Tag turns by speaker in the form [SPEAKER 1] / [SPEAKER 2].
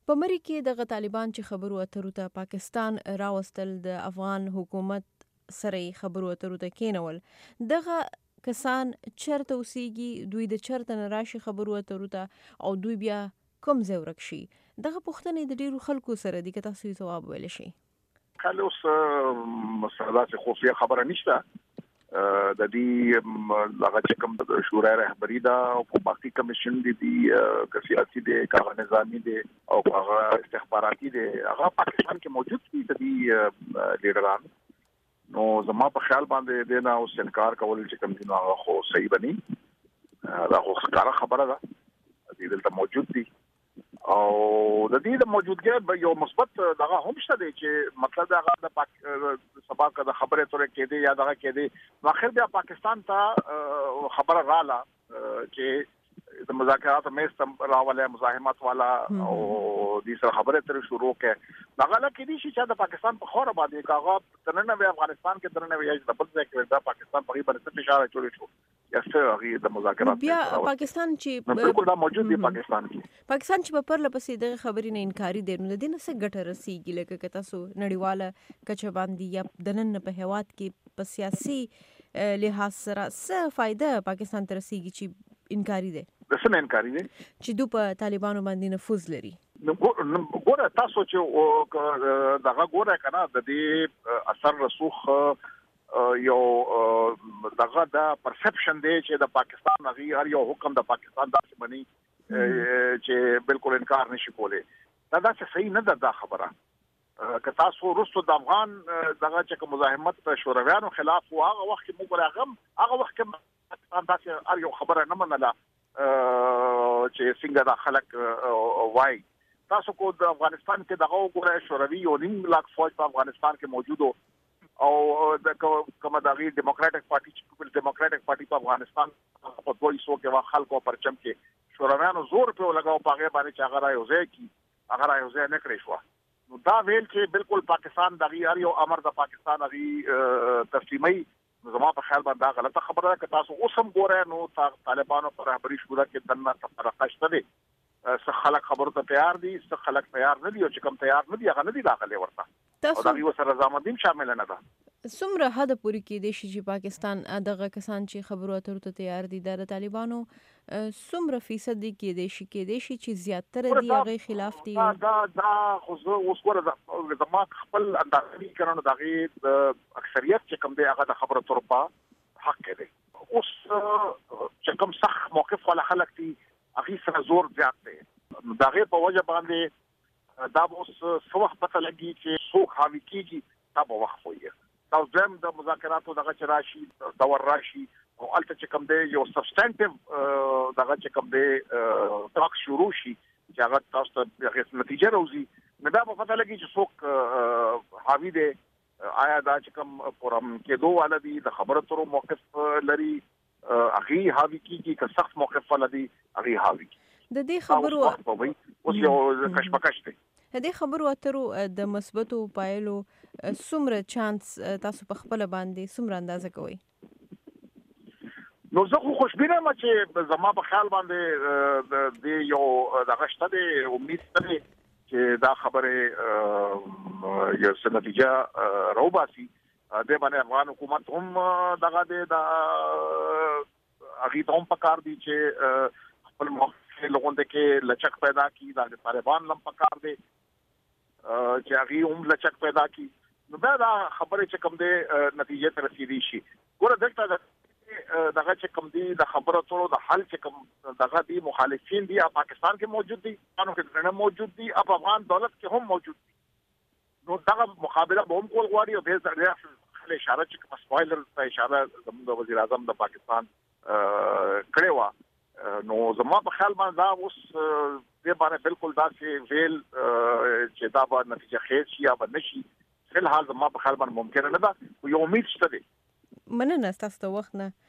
[SPEAKER 1] په مری کې دغه طالبان چې خبرو اترو ته پاکستان راوستل د افغان حکومت سره خبرو اترو ته کېنول، دغه کسان چرته اوسېږي، دوی د چرته نه راشي خبرو اترو ته او دوی بیا کوم ځای ورک شي؟ دغه پوښتنې د ډیرو خلکو سره دي، که تاسو یې ځواب ویلی شئ.
[SPEAKER 2] کله اوس مسله چې خفیه خبره نشته د دې هغه چې کوم د شورای رهبری دا او باقي کمیشن دي سیاسي دي کاغه نظامی دي او هغه استخباراتي دي هغه پاکستان کې موجود دي د دې لیډران. نو زما په خیال باندې د نه اوس انکار کول چې کوم دي هغه خو صحیح بني، دا خو ښکاره خبره ده دې دلته موجود دي او د دې د موجودګۍ یو مثبت دغه هم شته دی چې مطلب هغه د سبا کا د خبره ترې کېده یا دغه کېده واخر بیا پاکستان ته خبره رااله چې د مذاکرات مې راولې مزاحمت والا او د سره خبره ترې شروع کړه دغه لکه دي چې د پاکستان په خوره باندې کاغه تننه افغانستان کې تننه یې د بل ځای کې د پاکستان په غیبه څه اشاره چوري شو یاسه د مذاکرات
[SPEAKER 1] بیا پاکستان چې
[SPEAKER 2] بالکل دا موجود دی پاکستان
[SPEAKER 1] چې په پرله پسې دغه خبرې نه انکاري دی، نو د دې نه څه ګټه رسیږي؟ لکه که تاسو نړیواله کچه باندې یا د نن په هیواد کې په سیاسي لحاظ سره څه فایده پاکستان ته رسیږي چې انکاري دی؟
[SPEAKER 2] د څه انکاري دی
[SPEAKER 1] چې دوی په طالبانو باندې نفوذ لري.
[SPEAKER 2] ګوره تاسو چې دغه ګوره کنه د دې اثر رسوخ یو دغه د پرسپشن دی چې د پاکستان غي هر یو حکم د پاکستان داسې بني چې بالکل انکار نشي کولای. دا څه صحیح نه ده دا خبره. که تاسو رسو د افغان دغه چې مزاحمت شورویانو خلاف هغه وخت موږ راغم هغه وخت پاکستان داسې هر یو خبره نه منله چې څنګه د خلک وای. تاسو کو د افغانستان کې دغه وګوره شوروي یو نیم لاک فوج په افغانستان کې موجود او د کومه دغه ډیموکراټک پارټي چې ډیموکراټک پارټي په افغانستان په دوی سو کې خلکو پرچم کې شورویانو زور په لګاو په هغه باندې چې هغه رايوځي کی هغه رايوځي نه کړی شو. نو دا ویل چې بالکل پاکستان دغه هر یو امر د پاکستان غي تسلیمي زما په خیال باندې غلطه خبره ده. که تاسو اوسم ګورئ نو طالبانو پر رهبری شورا کې دنه تفرقه شته دي، څه خلک خبرو ته تیار دي، څه خلک تیار نه دي او چې کوم تیار نه دي هغه نه دي داخلي ورته او دا یو سره رضامندیم شامل نه ده.
[SPEAKER 1] څومره حد پورې کې دی چې پاکستان دغه کسان چې خبرو اترو ته تیار دي د طالبانو څومره فیصد کې دی چې زیاتره دی هغه خلاف دي؟
[SPEAKER 2] دا خو اوس ګوره زما خپل اندازې کړنو دغه اکثریت چې کوم دی هغه د خبرو اترو په حق دی. اوس چې کوم صح موقف ولا خلک دي هغه سره زور زیات دی دغه په وجه باندې دا اوس څو وخت پته لګي چې څوک حاوی کیږي دا به وخت وي. دا زم د مذاکراتو دغه چراشي دور راشي او الته چې کوم دی یو سبسټنټیو دغه چې کوم دی ټاک شروع شي چې هغه تاسو ته هغه نتیجه راوځي نو دا به پته لګي چې څوک حاوی دی، آیا دا چې کوم پرم کېدو ولدي د خبرو ترو موقف لري هغه حاوی کیږي که سخت موقف ولدي هغه حاوی
[SPEAKER 1] د دې خبرو
[SPEAKER 2] اوس یو کشمکش دی.
[SPEAKER 1] د دې خبرو اترو د مثبتو پایلو څومره چانس تاسو په خپل باندې څومره اندازه کوئ؟
[SPEAKER 2] نو زه خو خوشبینه یم چې زما په خیال باندې د یو دغه شته دی امید لري چې دا خبره یو څه نتیجه راوباسي. د باندې افغان حکومت هم دغه د هغه هم پکار دي چې خپل لوګون د کې لچک پیدا کی د طالبان لم پکار دي چې هغه هم لچک پیدا کی. نو دا خبره چې کوم دی نتیجه ته رسیدي شي. ګوره دلته دغه چې کوم دی د خبرو ټولو د حل چې کوم دغه دی مخالفین دي پاکستان کې موجود دي، قانون کې نه موجود دي، افغان دولت کې هم موجود دي. نو دغه مقابله به هم کول غواړي او به ځکه اشاره چې کوم سپویلر ته اشاره زموږ وزیر اعظم د پاکستان کړی و. نو زما په خیال باندې دا اوس دې باندې بالکل دا چې ویل چې دا به نتیجه خیر شي یا به نشي فل حال زما په خیال باندې ممکن نه ده، یو امید شته دی.
[SPEAKER 1] مننه تاسو ته وخت نه